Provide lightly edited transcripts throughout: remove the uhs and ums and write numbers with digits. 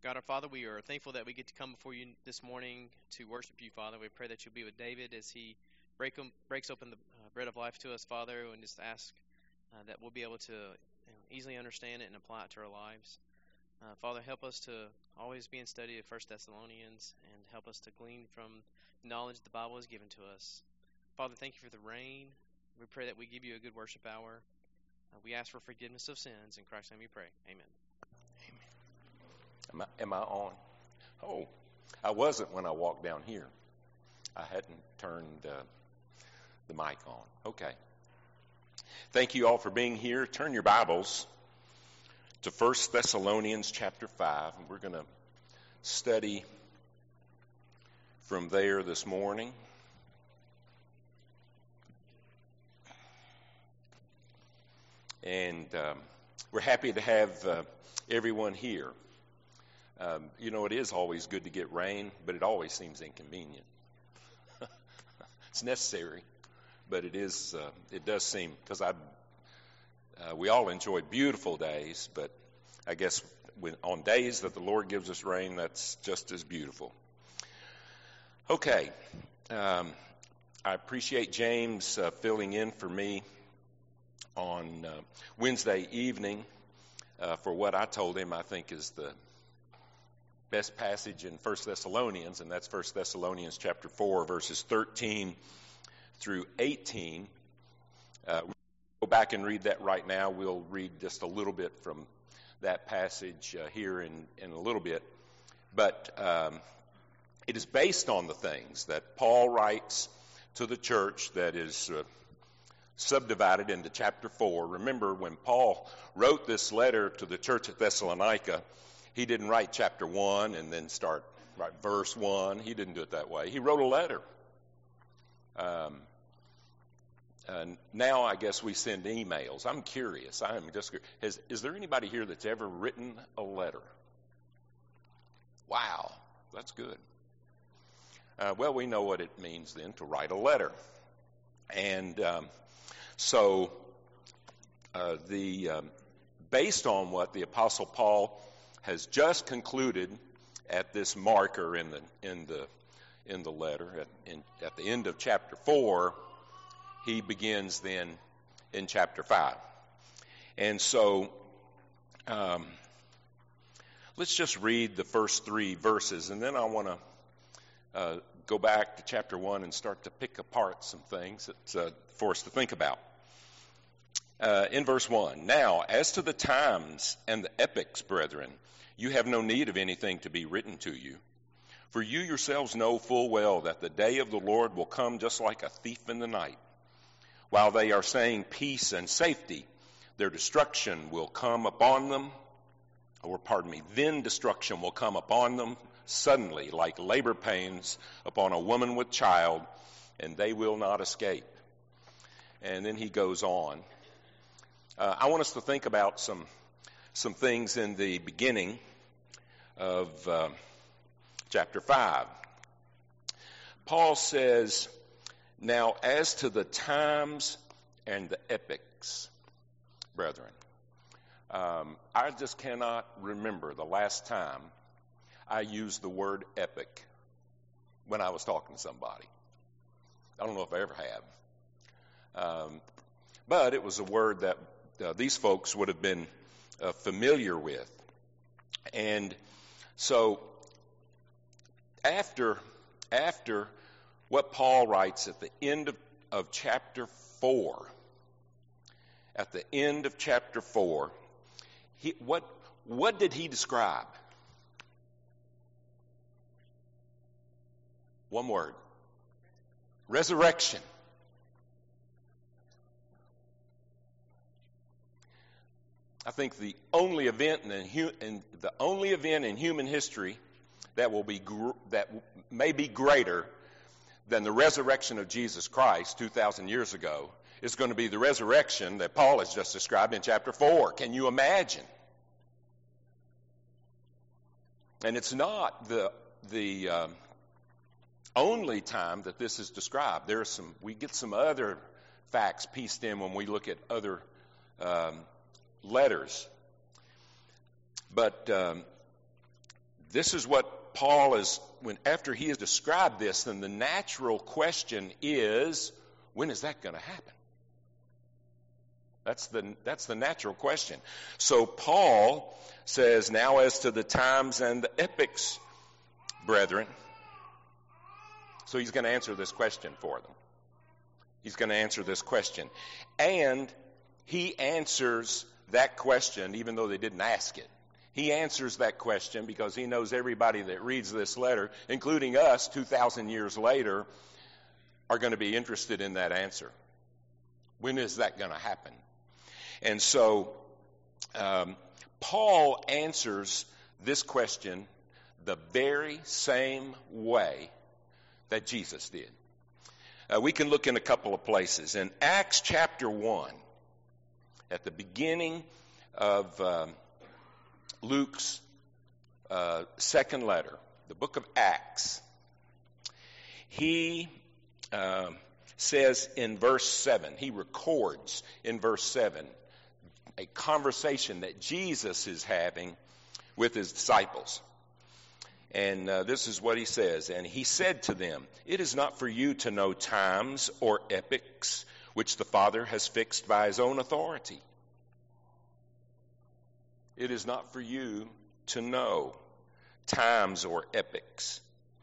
God our Father, we are thankful that we get to come before you this morning to worship you, Father. We pray that you'll be with David as he breaks open the bread of life to us, Father, and just ask that we'll be able to easily understand it and apply it to our lives. Father, help us to always be in study of 1 Thessalonians and help us to glean from knowledge the Bible has given to us. Father, thank you for the rain. We pray that we give you a good worship hour. We ask for forgiveness of sins. In Christ's name we pray. Amen. Am I on? Oh, I wasn't when I walked down here. I hadn't turned the mic on. Okay. Thank you all for being here. Turn your Bibles to 1 Thessalonians chapter 5. And we're going to study from there this morning. And we're happy to have everyone here. It is always good to get rain, but it always seems inconvenient. It's necessary, but it does seem, because we all enjoy beautiful days, but I guess on days that the Lord gives us rain, that's just as beautiful. Okay, I appreciate James filling in for me on Wednesday evening for what I told him I think is the best passage in 1 Thessalonians, and that's 1 Thessalonians chapter 4, verses 13 through 18. We'll go back and read that right now. We'll read just a little bit from that passage here in a little bit. But it is based on the things that Paul writes to the church that is subdivided into chapter 4. Remember, when Paul wrote this letter to the church at Thessalonica, he didn't write chapter 1 and then write verse 1. He didn't do it that way. He wrote a letter. Now I guess we send emails. I'm curious. I am just curious. Is there anybody here that's ever written a letter? Wow, that's good. Well, we know what it means then to write a letter. And based on what the Apostle Paul has just concluded at this marker in the letter at the end of chapter 4, he begins then in chapter 5. And so let's just read the first 3 verses, and then I want to go back to chapter 1 and start to pick apart some things for us to think about. In verse 1, "Now, as to the times and the epochs, brethren, you have no need of anything to be written to you. For you yourselves know full well that the day of the Lord will come just like a thief in the night. While they are saying peace and safety, their destruction will come upon them, then destruction will come upon them suddenly, like labor pains upon a woman with child, and they will not escape." And then he goes on. I want us to think about some things in the beginning of chapter 5. Paul says, "Now as to the times and the epochs, brethren." I just cannot remember the last time I used the word epic when I was talking to somebody. I don't know if I ever have. But it was a word that these folks would have been familiar with. And so after what Paul writes at the end of chapter 4, what did he describe? One word. Resurrection. I think the only event in human history that may be greater than the resurrection of Jesus Christ 2,000 years ago is going to be the resurrection that Paul has just described in chapter 4. Can you imagine? And it's not the only time that this is described. We get some other facts pieced in when we look at other letters. But this is what Paul is, after he has described this, then the natural question is, when is that going to happen? That's the natural question. So Paul says, now as to the times and the epochs, brethren. So he's going to answer this question for them. He's going to answer this question. And he answers that question even though they didn't ask it. He answers that question because he knows everybody that reads this letter, including us 2,000 years later, are going to be interested in that answer. When is that going to happen? And so Paul answers this question the very same way that Jesus did. We can look in a couple of places. In Acts chapter 1, at the beginning of Luke's second letter, the book of Acts, he says in verse 7, he records in verse 7 a conversation that Jesus is having with his disciples. And this is what he says. And he said to them, it is not for you to know times or epochs which the Father has fixed by his own authority. It is not for you to know times or epochs.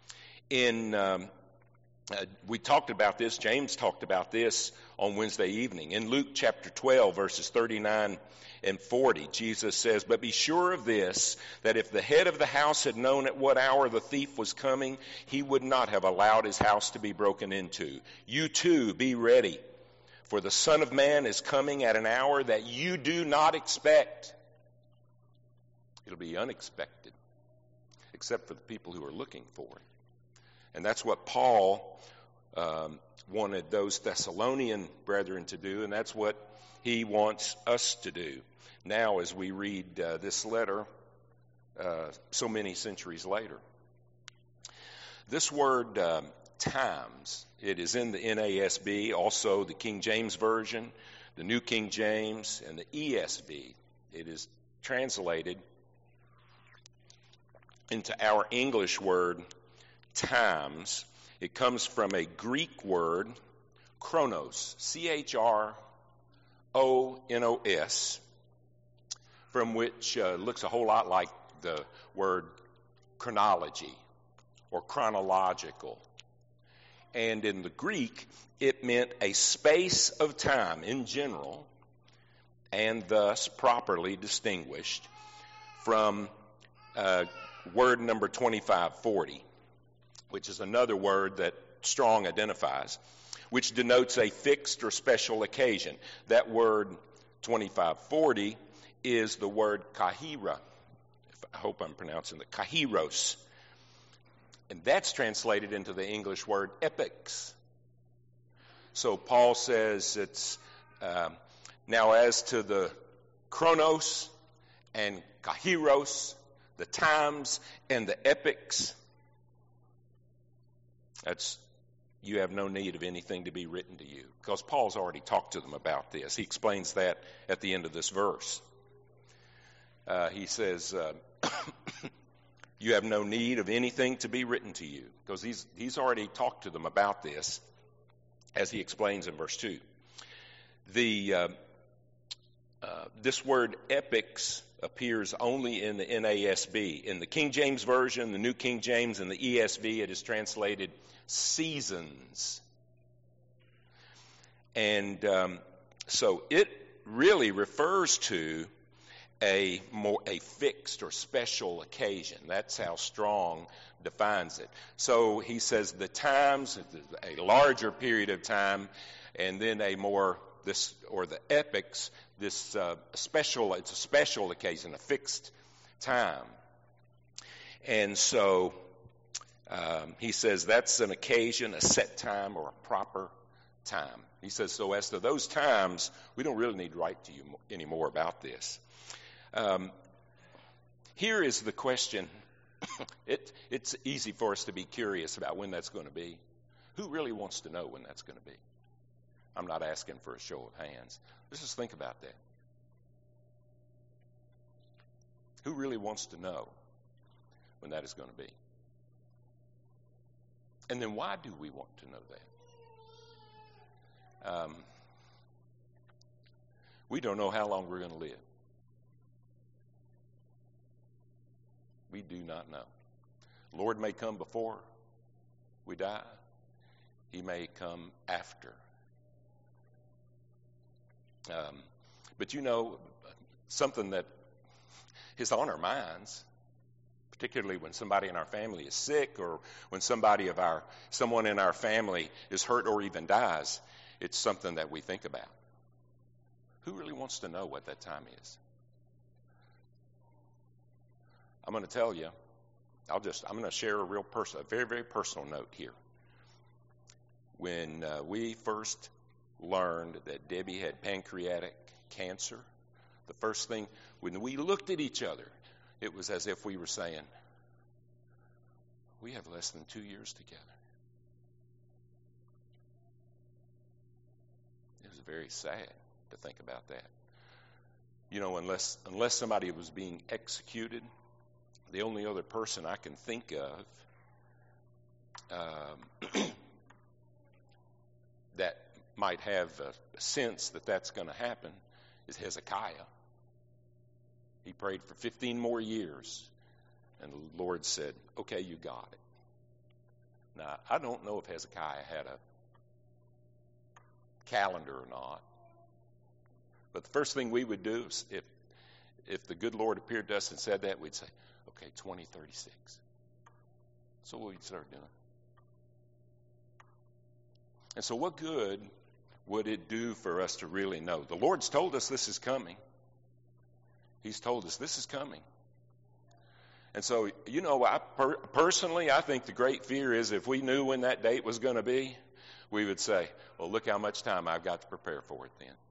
We talked about this, James talked about this on Wednesday evening. In Luke chapter 12, verses 39 and 40, Jesus says, but be sure of this, that if the head of the house had known at what hour the thief was coming, he would not have allowed his house to be broken into. You too, be ready, for the Son of Man is coming at an hour that you do not expect. It'll be unexpected, except for the people who are looking for it. And that's what Paul wanted those Thessalonian brethren to do, and that's what he wants us to do. Now, as we read this letter so many centuries later. This word times, it is in the NASB, also the King James Version, the New King James, and the ESV. It is translated into our English word times. It comes from a Greek word, chronos, C-H-R-O-N-O-S, from which looks a whole lot like the word chronology or chronological. And in the Greek, it meant a space of time in general, and thus properly distinguished from word number 2540, which is another word that Strong identifies, which denotes a fixed or special occasion. That word 2540 is the word kahira. I hope I'm pronouncing it, kahiros. And that's translated into the English word epochs. So Paul says it's now as to the chronos and kahiros, the times and the epochs, you have no need of anything to be written to you, because Paul's already talked to them about this. He explains that at the end of this verse. He says, you have no need of anything to be written to you, because he's already talked to them about this, as he explains in verse 2. This word epochs appears only in the NASB. In the King James Version, the New King James, and the ESV, it is translated seasons. And so it really refers to a fixed or special occasion. That's how Strong defines it. So he says the times, a larger period of time, and then the epochs, it's a special occasion, a fixed time. And so he says that's an occasion, a set time, or a proper time. He says, so as to those times, we don't really need to write to you anymore about this. Here is the question. It's easy for us to be curious about when that's going to be. Who really wants to know when that's going to be? I'm not asking for a show of hands. Let's just think about that. Who really wants to know when that is going to be. And then why do we want to know that? We don't know how long we're going to live. We do not know. The Lord may come before we die. He may come after. But you know, something that is on our minds, particularly when somebody in our family is sick or when someone in our family is hurt or even dies, it's something that we think about. Who really wants to know what that time is? I'm going to tell you. I'm going to share a very, very personal note here. When we first learned that Debbie had pancreatic cancer, the first thing, when we looked at each other, it was as if we were saying, we have less than 2 years together. It was very sad to think about that. You know, unless somebody was being executed, the only other person I can think of that might have a sense that that's going to happen is Hezekiah. He prayed for 15 more years, and the Lord said, okay, you got it. Now, I don't know if Hezekiah had a calendar or not, but the first thing we would do is if the good Lord appeared to us and said that, we'd say, okay, 2036. So we'd start doing. And so what good would it do for us to really know? The Lord's told us this is coming. He's told us this is coming. And so, you know, personally, I think the great fear is if we knew when that date was going to be, we would say, well, look how much time I've got to prepare for it then.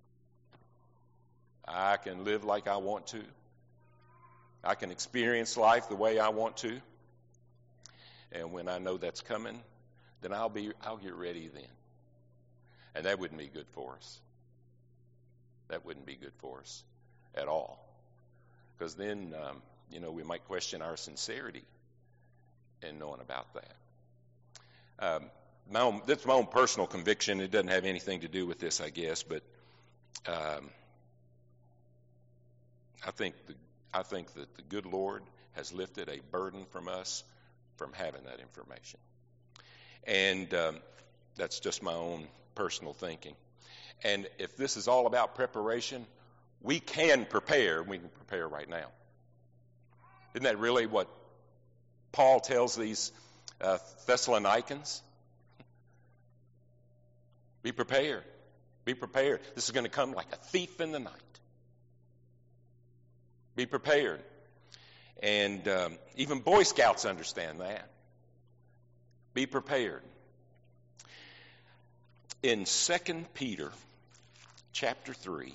I can live like I want to. I can experience life the way I want to. And when I know that's coming, then I'll get ready then. And that wouldn't be good for us. That wouldn't be good for us at all. Because then, you know, we might question our sincerity in knowing about that. That's my own personal conviction. It doesn't have anything to do with this, I guess. But I think that the good Lord has lifted a burden from us from having that information. And that's just my own personal thinking. And if this is all about preparation, we can prepare. We can prepare right now. Isn't that really what Paul tells these Thessalonians? Be prepared. Be prepared. This is going to come like a thief in the night. Be prepared. And even Boy Scouts understand that. Be prepared. In 2 Peter chapter 3,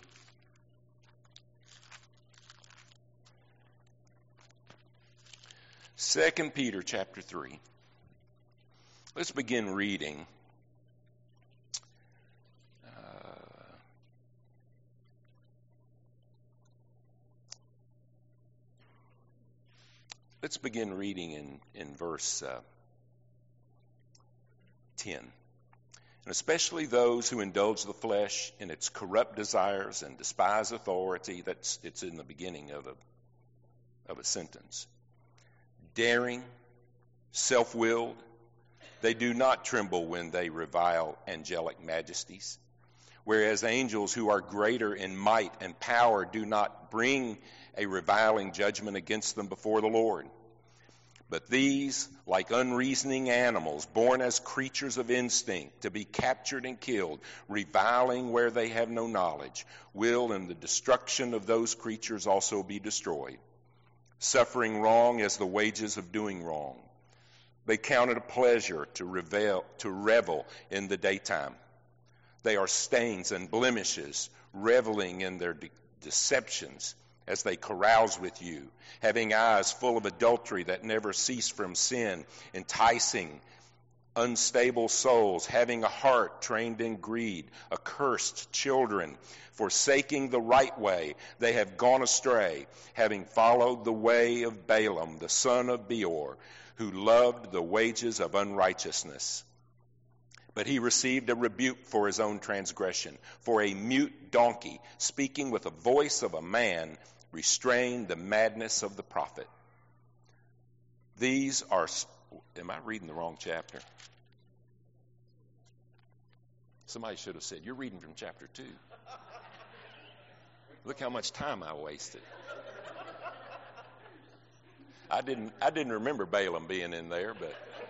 let's begin reading. Let's begin reading in verse 10. And especially those who indulge the flesh in its corrupt desires and despise authority. It's in the beginning of a sentence. Daring, self-willed, they do not tremble when they revile angelic majesties. Whereas angels who are greater in might and power do not bring a reviling judgment against them before the Lord. But these, like unreasoning animals, born as creatures of instinct, to be captured and killed, reviling where they have no knowledge, will in the destruction of those creatures also be destroyed. Suffering wrong as the wages of doing wrong. They count it a pleasure to revel in the daytime. They are stains and blemishes, reveling in their deceptions as they carouse with you, having eyes full of adultery that never cease from sin, enticing unstable souls, having a heart trained in greed, accursed children, forsaking the right way, they have gone astray, having followed the way of Balaam, the son of Beor, who loved the wages of unrighteousness. But he received a rebuke for his own transgression, for a mute donkey, speaking with the voice of a man, restrained the madness of the prophet. These are... Am I reading the wrong chapter? Somebody should have said, you're reading from chapter 2. Look how much time I wasted. I didn't remember Balaam being in there, but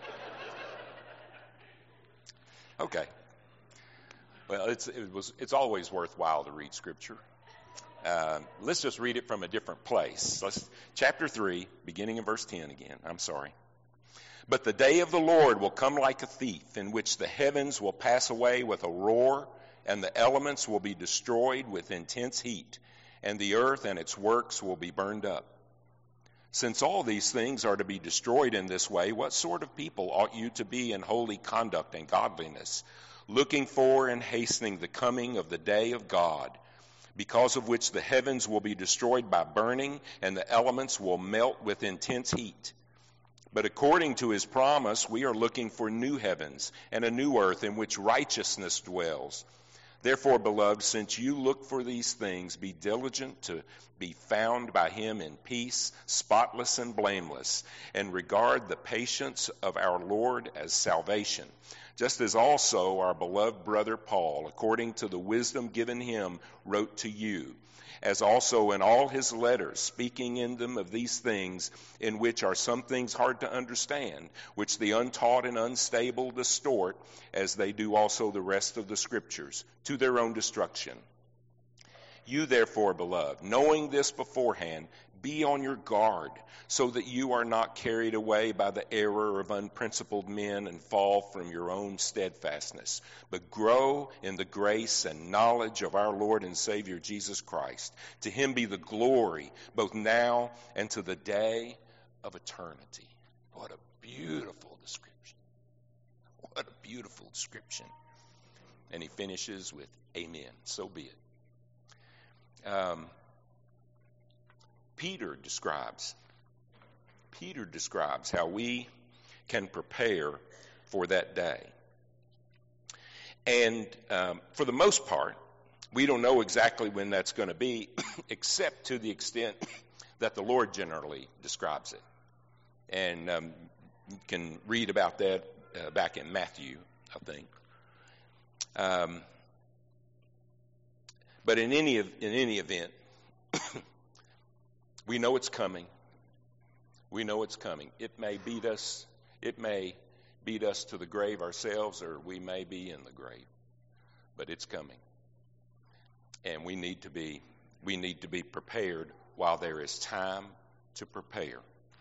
okay. Well, it's always worthwhile to read Scripture. Let's just read it from a different place. Chapter 3, beginning in verse 10 again. I'm sorry. But the day of the Lord will come like a thief, in which the heavens will pass away with a roar, and the elements will be destroyed with intense heat, and the earth and its works will be burned up. Since all these things are to be destroyed in this way, what sort of people ought you to be in holy conduct and godliness, looking for and hastening the coming of the day of God, because of which the heavens will be destroyed by burning, and the elements will melt with intense heat? But according to his promise, we are looking for new heavens and a new earth in which righteousness dwells. Therefore, beloved, since you look for these things, be diligent to be found by him in peace, spotless and blameless, and regard the patience of our Lord as salvation, just as also our beloved brother Paul, according to the wisdom given him, wrote to you, as also in all his letters, speaking in them of these things, in which are some things hard to understand, which the untaught and unstable distort, as they do also the rest of the Scriptures, to their own destruction. You therefore, beloved, knowing this beforehand, be on your guard, so that you are not carried away by the error of unprincipled men and fall from your own steadfastness, but grow in the grace and knowledge of our Lord and Savior Jesus Christ. To him be the glory, both now and to the day of eternity. What a beautiful description. What a beautiful description. And he finishes with, amen. So be it. Peter describes how we can prepare for that day. And for the most part, we don't know exactly when that's going to be, except to the extent that the Lord generally describes it. And you can read about that back in Matthew, I think. But in any event, we know it's coming. We know it's coming. It may beat us. It may beat us to the grave ourselves, or we may be in the grave. But it's coming. And we need to be prepared while there is time to prepare.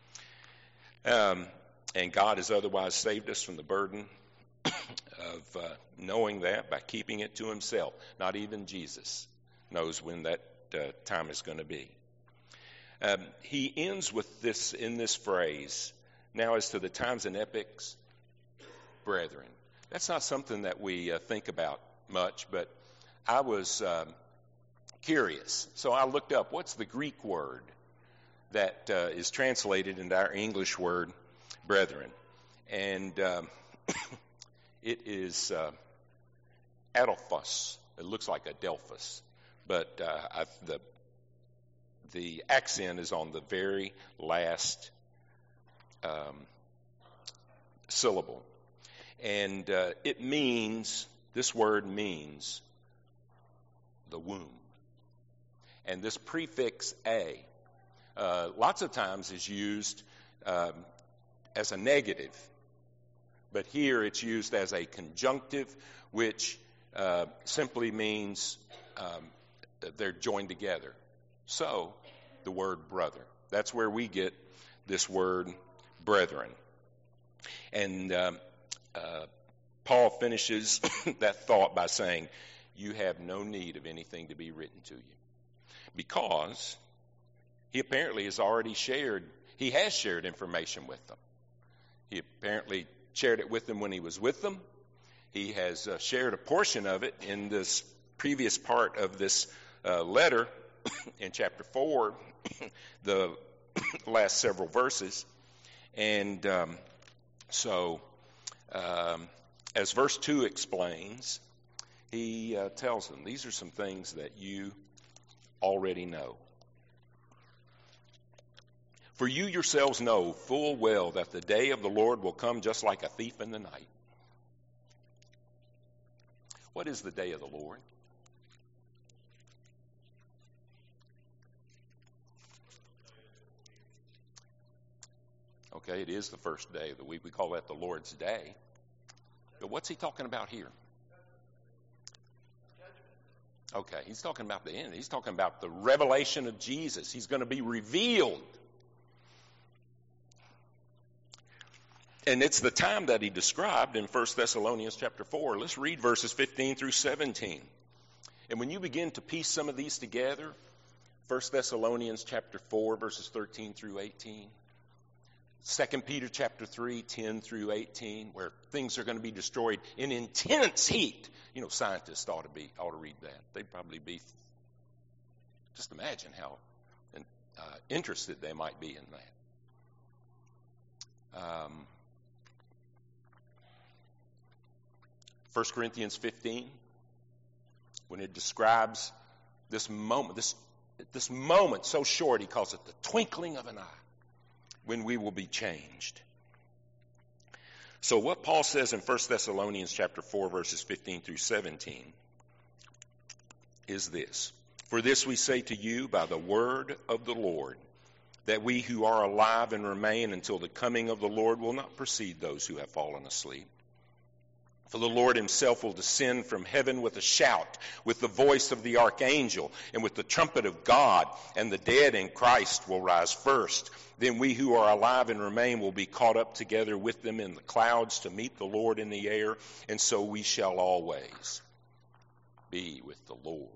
And God has otherwise saved us from the burden of knowing that by keeping it to himself. Not even Jesus knows when that time is going to be. He ends with this in this phrase, now as to the times and epochs, brethren. That's not something that we think about much, but I was curious. So I looked up what's the Greek word that is translated into our English word, brethren. And it is adelphos. It looks like adelphos, but the accent is on the very last syllable. And this word means the womb. And this prefix a, lots of times is used as a negative. But here it's used as a conjunctive, which simply means they're joined together. So, the word brother. That's where we get this word brethren. And Paul finishes that thought by saying, you have no need of anything to be written to you. Because he apparently has shared information with them. He apparently shared it with them when he was with them. He has shared a portion of it in this previous part of this letter in chapter 4, the last several verses. And as verse 2 explains, he tells them, these are some things that you already know. For you yourselves know full well that the day of the Lord will come just like a thief in the night. What is the day of the Lord? Okay, it is the first day of the week. We call that the Lord's Day. But what's he talking about here? Okay, he's talking about the end. He's talking about the revelation of Jesus. He's going to be revealed. And it's the time that he described in 1 Thessalonians chapter 4. Let's read verses 15 through 17. And when you begin to piece some of these together, 1 Thessalonians chapter 4, verses 13 through 18, 2 Peter chapter 3, 10 through 18, where things are going to be destroyed in intense heat. You know, scientists ought to read that. They'd probably be, just imagine how interested they might be in that. 1 Corinthians 15, when it describes this moment, this moment so short, he calls it the twinkling of an eye, when we will be changed. So what Paul says in 1 Thessalonians chapter 4, verses 15 through 17 is this. For this we say to you by the word of the Lord, that we who are alive and remain until the coming of the Lord will not precede those who have fallen asleep. For the Lord himself will descend from heaven with a shout, with the voice of the archangel, and with the trumpet of God, and the dead in Christ will rise first. Then we who are alive and remain will be caught up together with them in the clouds to meet the Lord in the air, and so we shall always be with the Lord.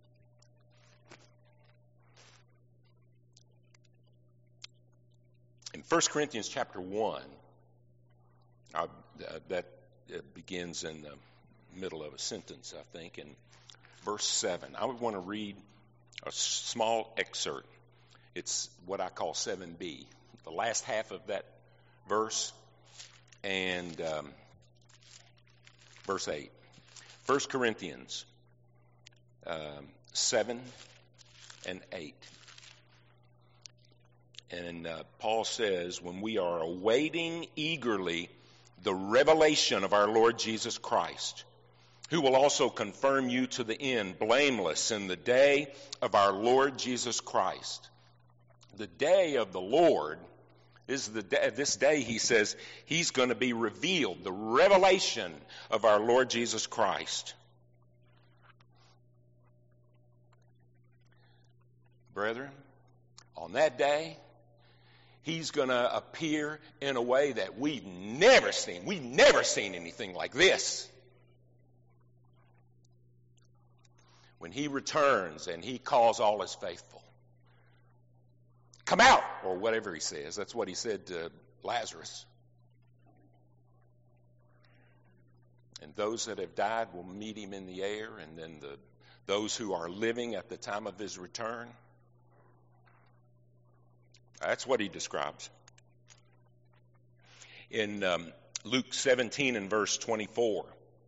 In 1 Corinthians chapter 1, that begins in the middle of a sentence, I think, in verse 7. I would want to read a small excerpt. It's what I call 7b, the last half of that verse, and verse 8. 1 Corinthians 7 and 8. And Paul says, when we are awaiting eagerly the revelation of our Lord Jesus Christ, who will also confirm you to the end, blameless in the day of our Lord Jesus Christ. The day of the Lord is the day, this day, he says, he's going to be revealed, the revelation of our Lord Jesus Christ. Brethren, on that day, he's going to appear in a way that we've never seen. We've never seen anything like this. When he returns and he calls all his faithful, come out, or whatever he says. That's what he said to Lazarus. And those that have died will meet him in the air, and then those who are living at the time of his return. That's what he describes. In Luke 17 and verse 24,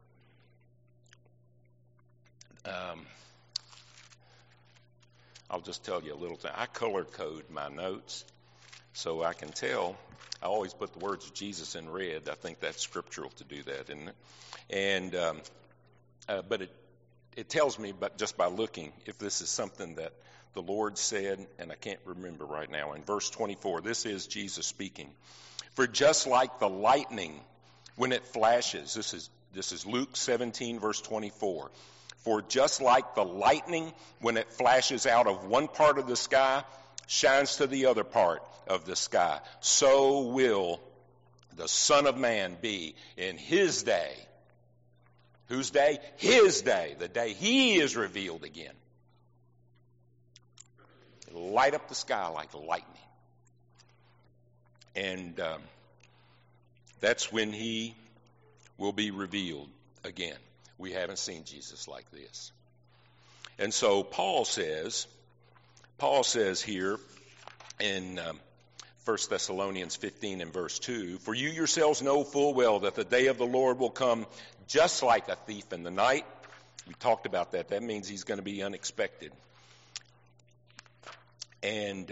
I'll just tell you a little thing. I color code my notes so I can tell. I always put the words of Jesus in red. I think that's scriptural to do that, isn't it? And but it tells me, but just by looking, if this is something that the Lord said, and I can't remember right now. In verse 24, this is Jesus speaking. For just like the lightning when it flashes, this is Luke 17, verse 24. For just like the lightning when it flashes out of one part of the sky, shines to the other part of the sky, so will the Son of Man be in his day. Whose day? His day, the day he is revealed again. It'll light up the sky like lightning. And That's when he will be revealed again. We haven't seen Jesus like this. And so Paul says here in 1 Thessalonians 15 and verse 2, "For you yourselves know full well that the day of the Lord will come just like a thief in the night." We talked about that. That means he's going to be unexpected. And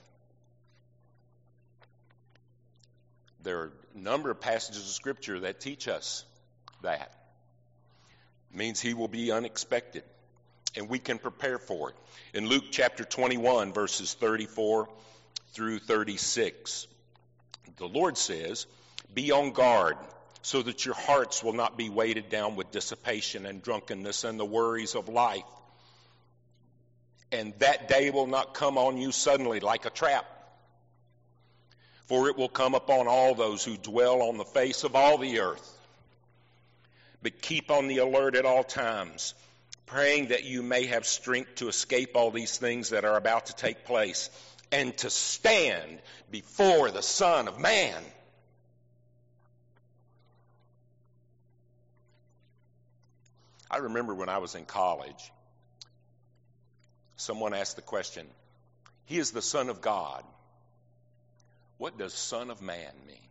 there are a number of passages of Scripture that teach us that. It means he will be unexpected, and we can prepare for it. In Luke chapter 21, verses 34 through 36, the Lord says, "Be on guard, so that your hearts will not be weighted down with dissipation and drunkenness and the worries of life. And that day will not come on you suddenly like a trap. For it will come upon all those who dwell on the face of all the earth. But keep on the alert at all times, praying that you may have strength to escape all these things that are about to take place, and to stand before the Son of Man." I remember when I was in college, someone asked the question, "He is the Son of God. What does Son of Man mean?"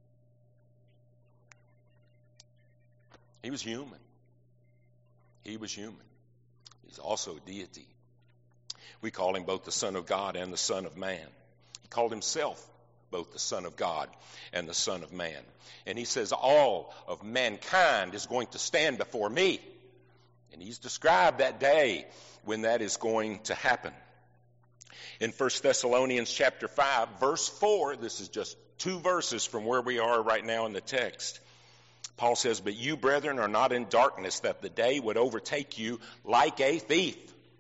He was human. He was human. He's also a deity. We call him both the Son of God and the Son of Man. He called himself both the Son of God and the Son of Man. And he says, all of mankind is going to stand before me. And he's described that day when that is going to happen. In 1 Thessalonians chapter 5, verse 4, this is just 2 verses from where we are right now in the text. Paul says, "But you, brethren, are not in darkness, that the day would overtake you like a thief."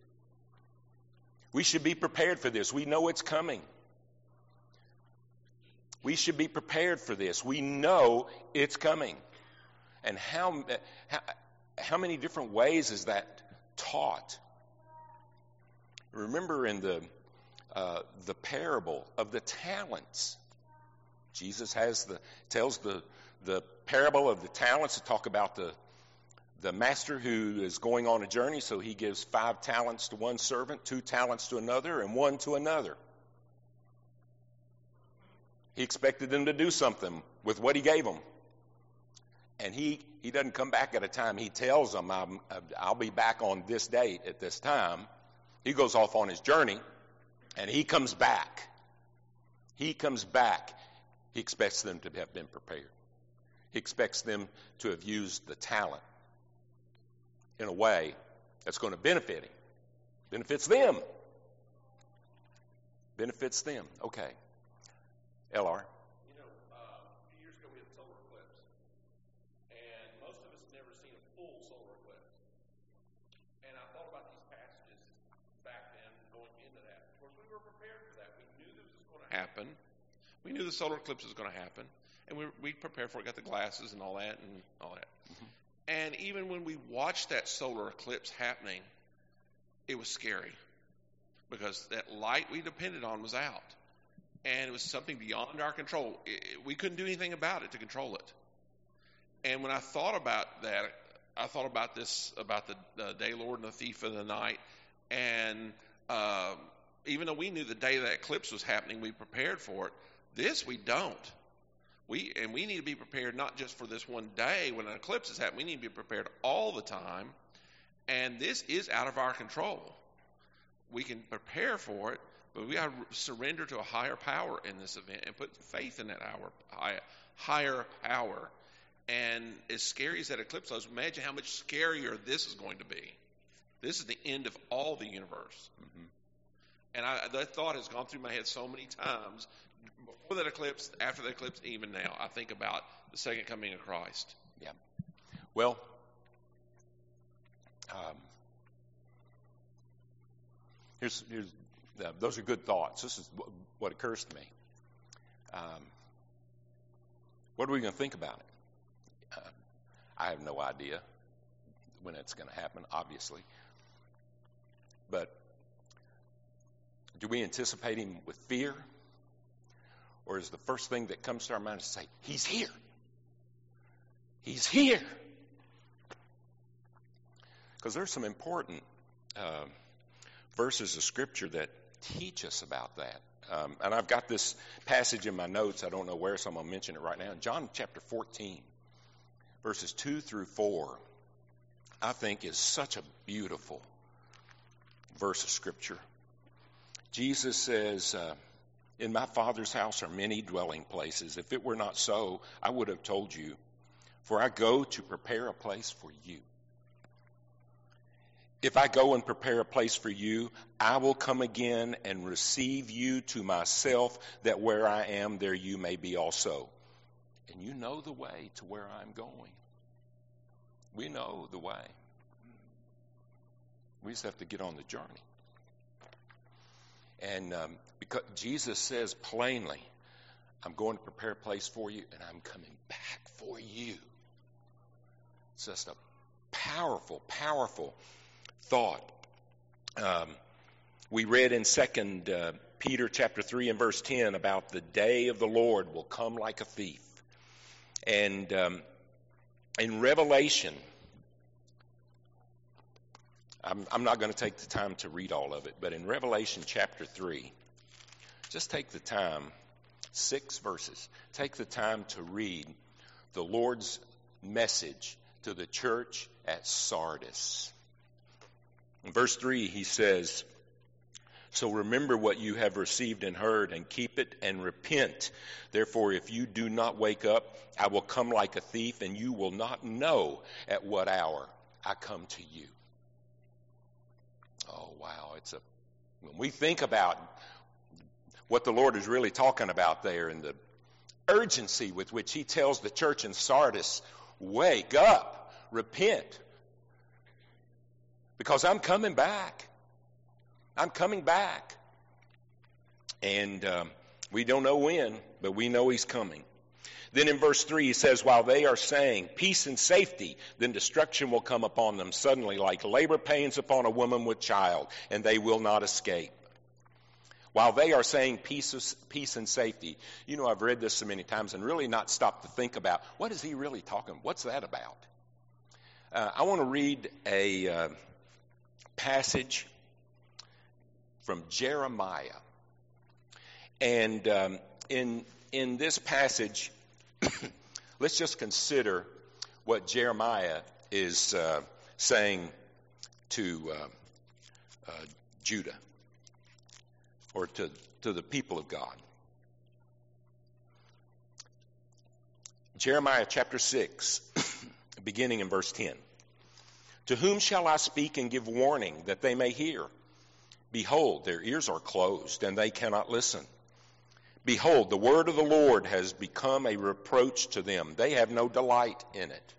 We should be prepared for this. We know it's coming. We should be prepared for this. We know it's coming. And how many different ways is that taught? Remember in the parable of the talents, Jesus tells the parable of the talents to talk about the master who is going on a journey, so he gives 5 talents to one servant, 2 talents to another, and 1 to another. He expected them to do something with what he gave them. And he doesn't come back at a time. He tells them, I'll be back on this date at this time. He goes off on his journey, and he comes back. He comes back. He expects them to have been prepared. He expects them to have used the talent in a way that's going to benefit him. Benefits them. Benefits them. Okay. LR. You know, a few years ago we had a solar eclipse, and most of us had never seen a full solar eclipse. And I thought about these passages back then going into that. Of course, we were prepared for that. We knew this was going to happen. We knew the solar eclipse was going to happen, and we prepared for it, got the glasses and all that. Mm-hmm. And even when we watched that solar eclipse happening, it was scary because that light we depended on was out. And it was something beyond our control. We couldn't do anything about it to control it. And when I thought about that, I thought about this, about the day Lord and the thief of the night. And even though we knew the day that eclipse was happening, we prepared for it. This we don't. We need to be prepared not just for this one day when an eclipse is happening. We need to be prepared all the time. And this is out of our control. We can prepare for it, but we got to surrender to a higher power in this event and put faith in that higher power. And as scary as that eclipse was, imagine how much scarier this is going to be. This is the end of all the universe. Mm-hmm. And that thought has gone through my head so many times. Before that eclipse, after that eclipse, even now, I think about the second coming of Christ. Yeah. Well, those are good thoughts. This is what occurs to me. What are we going to think about it? I have no idea when it's going to happen, obviously. But do we anticipate him with fear? Or is the first thing that comes to our mind to say, he's here? He's here. Because there's some important verses of Scripture that teach us about that. And I've got this passage in my notes. I don't know where, so I'm going to mention it right now. John chapter 14, verses 2 through 4, I think is such a beautiful verse of Scripture. Jesus says, in my Father's house are many dwelling places. If it were not so, I would have told you, for I go to prepare a place for you. If I go and prepare a place for you, I will come again and receive you to myself, that where I am, there you may be also. And you know the way to where I'm going. We know the way. We just have to get on the journey. And because Jesus says plainly, I'm going to prepare a place for you, and I'm coming back for you. It's just a powerful, powerful thought. We read in 2 Peter chapter 3 and verse 10 about the day of the Lord will come like a thief. And in Revelation, I'm not going to take the time to read all of it, but in Revelation chapter 3, just take the time, 6 verses, take the time to read the Lord's message to the church at Sardis. In verse 3, he says, so remember what you have received and heard, and keep it and repent. Therefore, if you do not wake up, I will come like a thief, and you will not know at what hour I come to you. Oh, wow. When we think about what the Lord is really talking about there, and the urgency with which he tells the church in Sardis, wake up, repent, because I'm coming back. I'm coming back. And we don't know when, but we know he's coming. Then in verse 3 he says, while they are saying peace and safety, then destruction will come upon them suddenly like labor pains upon a woman with child, and they will not escape. While they are saying peace and safety. You know, I've read this so many times and really not stopped to think about, what is he really talking? What's that about? I want to read a passage from Jeremiah. And in this passage, let's just consider what Jeremiah is saying to Judah, or to the people of God. Jeremiah chapter 6, beginning in verse 10. To whom shall I speak and give warning that they may hear? Behold, their ears are closed, and they cannot listen. Behold, the word of the Lord has become a reproach to them. They have no delight in it.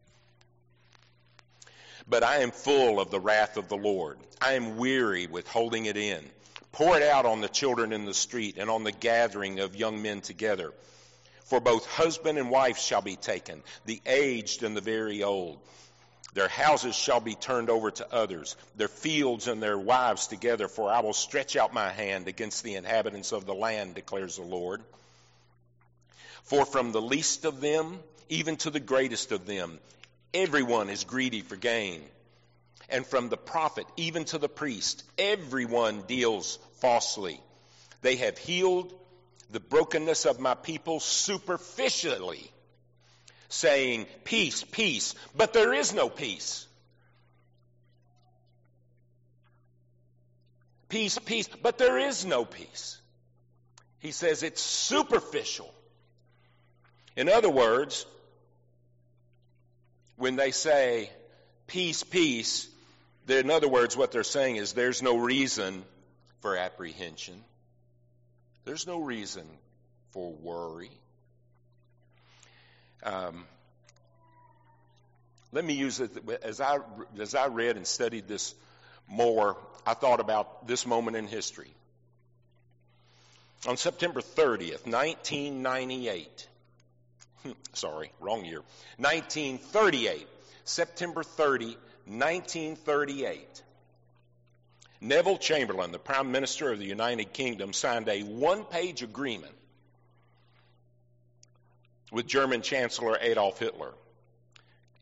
But I am full of the wrath of the Lord. I am weary with holding it in. Pour it out on the children in the street and on the gathering of young men together. For both husband and wife shall be taken, the aged and the very old. Their houses shall be turned over to others, their fields and their wives together, for I will stretch out my hand against the inhabitants of the land, declares the Lord. For from the least of them, even to the greatest of them, everyone is greedy for gain. And from the prophet, even to the priest, everyone deals falsely. They have healed the brokenness of my people superficially, saying, peace, peace, but there is no peace. Peace, peace, but there is no peace. He says it's superficial. In other words, when they say peace, peace, in other words, what they're saying is there's no reason for apprehension. There's no reason for worry. Let me use it. As I read and studied this more, I thought about this moment in history. On September 30th, 1998, sorry, wrong year, 1938, September 30, 1938, Neville Chamberlain, the Prime Minister of the United Kingdom, signed a one-page agreement with German Chancellor Adolf Hitler.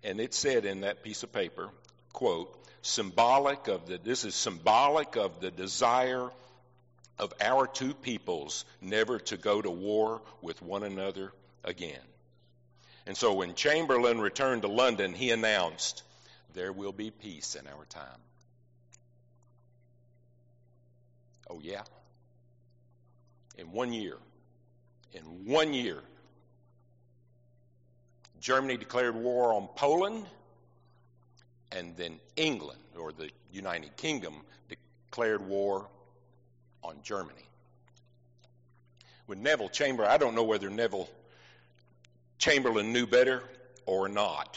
And it said in that piece of paper, quote, this is symbolic of the desire of our two peoples never to go to war with one another again. And so when Chamberlain returned to London, he announced, there will be peace in our time. Oh yeah. In 1 year, Germany declared war on Poland, and then England, or the United Kingdom, declared war on Germany. With Neville Chamberlain, I don't know whether Neville Chamberlain knew better or not.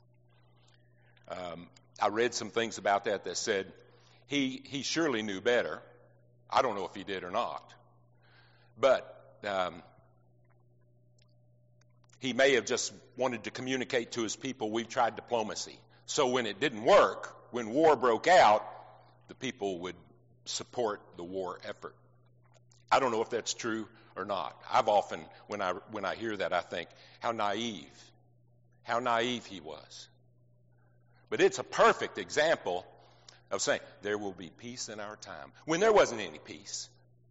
I read some things about that said he surely knew better. I don't know if he did or not. But he may have just wanted to communicate to his people, we've tried diplomacy. So when it didn't work, when war broke out, the people would support the war effort. I don't know if that's true or not. I've often, when I hear that, I think, how naive he was. But it's a perfect example of saying, there will be peace in our time, when there wasn't any peace.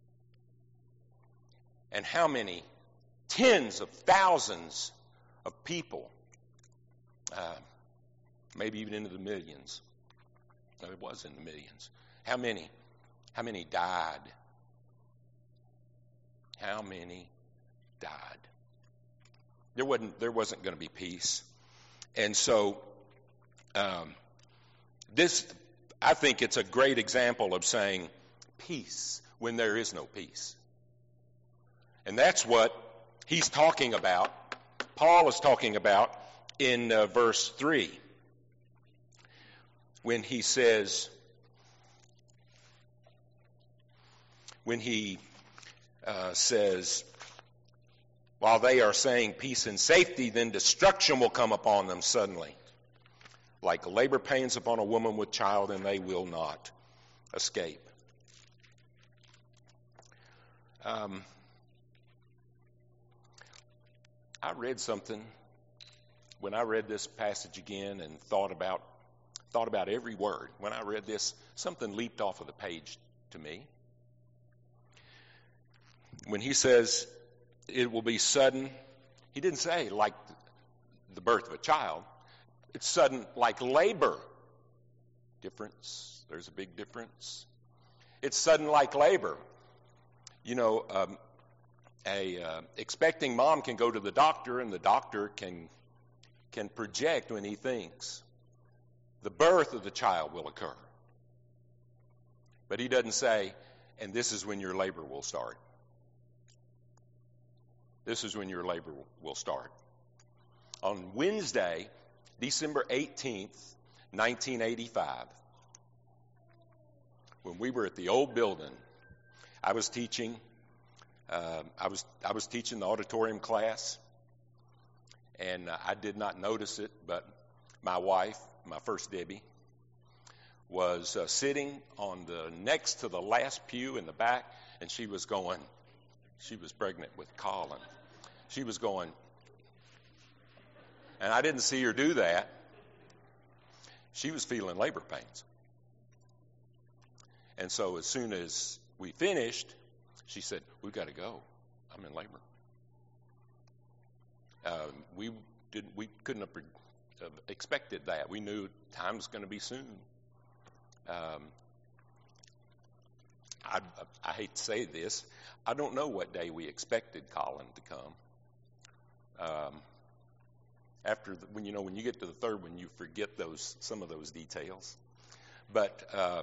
And how many tens of thousands of people, maybe even into the millions, no, it was in the millions, how many died? How many died? There wasn't going to be peace. And so I think it's a great example of saying peace when there is no peace. And that's what he's talking about, Paul is talking about in verse 3. When he says, while they are saying peace and safety, then destruction will come upon them suddenly, like labor pains upon a woman with child, and they will not escape. I read something when I read this passage again and thought about every word. When I read this, something leaped off of the page to me. When he says it will be sudden, he didn't say like the birth of a child. It's sudden like labor. Difference. There's a big difference. It's sudden like labor. You know, expecting mom can go to the doctor, and the doctor can project when he thinks the birth of the child will occur. But he doesn't say, and this is when your labor will start. This is when your labor will start. On Wednesday, December 18th, 1985, when we were at the old building, I was teaching. I was teaching the auditorium class, and I did not notice it, but my wife, my first Debbie, was sitting on the next to the last pew in the back, and she was pregnant with Colin. She was going, and I didn't see her do that. She was feeling labor pains. And so as soon as we finished, she said, we've got to go. I'm in labor. We couldn't have expected that. We knew time was going to be soon. I hate to say this. I don't know what day we expected Colin to come. When you get to the third one, you forget some of those details. But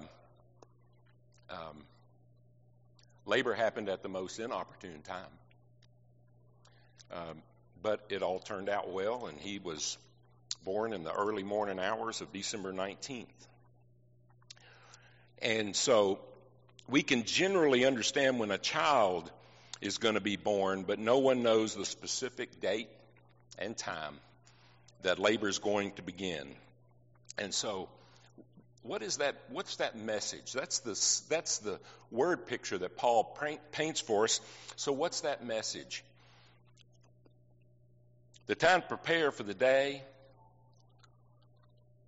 labor happened at the most inopportune time. But it all turned out well, and he was born in the early morning hours of December 19th. And so we can generally understand when a child is going to be born, but no one knows the specific date and time that labor is going to begin. And so what's that message? That's the word picture that Paul paints for us. So what's that message? The time to prepare for the day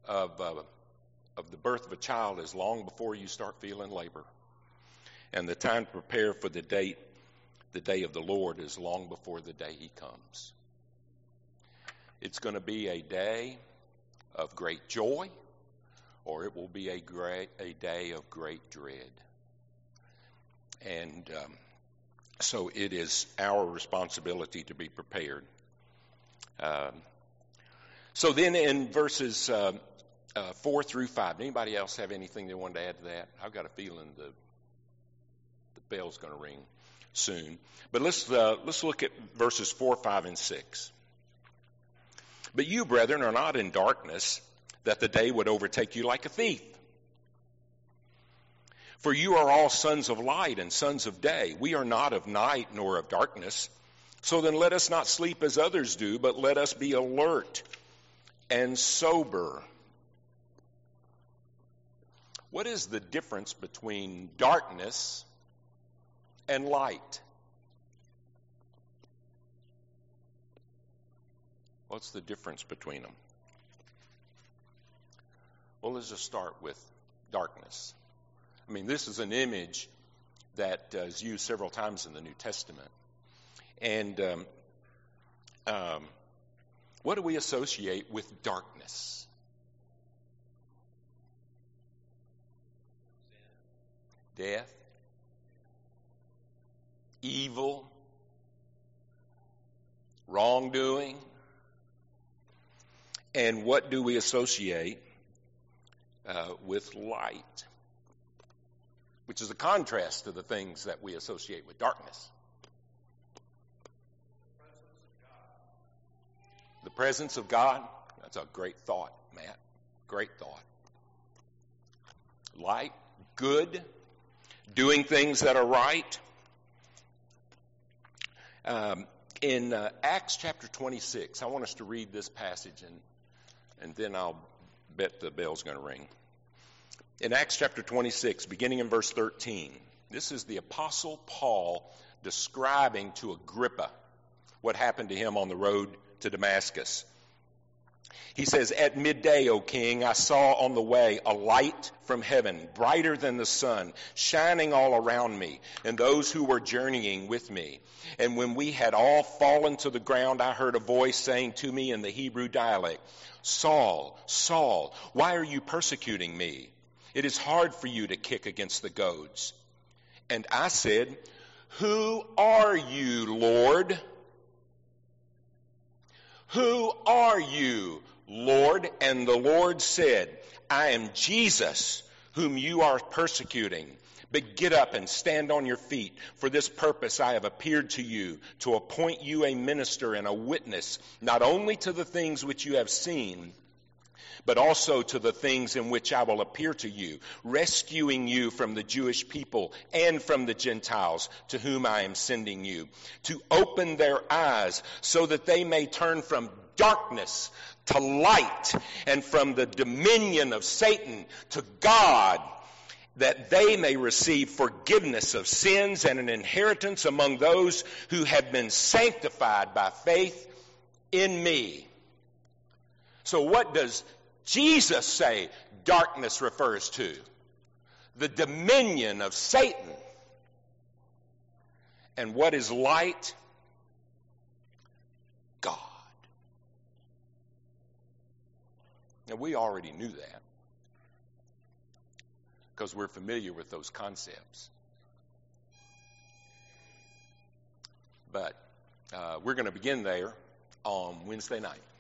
of the birth of a child is long before you start feeling labor. And the time to prepare for the day of the Lord is long before the day he comes. It's going to be a day of great joy, or it will be a day of great dread. And so it is our responsibility to be prepared. So then in verses 4 through 5, anybody else have anything they wanted to add to that? I've got a feeling the bell's going to ring soon. But let's look at verses 4, 5, and 6. But you, brethren, are not in darkness, that the day would overtake you like a thief. For you are all sons of light and sons of day. We are not of night nor of darkness. So then let us not sleep as others do, but let us be alert and sober. What is the difference between darkness and light? What's the difference between them? Well, let's just start with darkness. I mean, this is an image that is used several times in the New Testament. And what do we associate with darkness? Death, evil, wrongdoing. And what do we associate with light? Which is a contrast to the things that we associate with darkness. The presence of God. That's a great thought, Matt. Great thought. Light, good, doing things that are right. In Acts chapter 26, I want us to read this passage, and then I'll bet the bell's going to ring. In Acts chapter 26, beginning in verse 13, this is the Apostle Paul describing to Agrippa what happened to him on the road to Damascus. He says, "At midday, O king, I saw on the way a light from heaven, brighter than the sun, shining all around me and those who were journeying with me. And when we had all fallen to the ground, I heard a voice saying to me in the Hebrew dialect, 'Saul, Saul, why are you persecuting me? It is hard for you to kick against the goads.' And I said, 'Who are you, Lord?' 'Who are you, Lord?' And the Lord said, 'I am Jesus, whom you are persecuting. But get up and stand on your feet. For this purpose I have appeared to you, to appoint you a minister and a witness, not only to the things which you have seen, but also to the things in which I will appear to you, rescuing you from the Jewish people and from the Gentiles to whom I am sending you, to open their eyes so that they may turn from darkness to light and from the dominion of Satan to God, that they may receive forgiveness of sins and an inheritance among those who have been sanctified by faith in me.'" So what does Jesus say darkness refers to? The dominion of Satan. And what is light? God. Now, we already knew that because we're familiar with those concepts. But we're going to begin there on Wednesday night.